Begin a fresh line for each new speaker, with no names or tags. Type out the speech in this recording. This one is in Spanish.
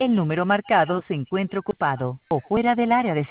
El número marcado se encuentra ocupado o fuera del área de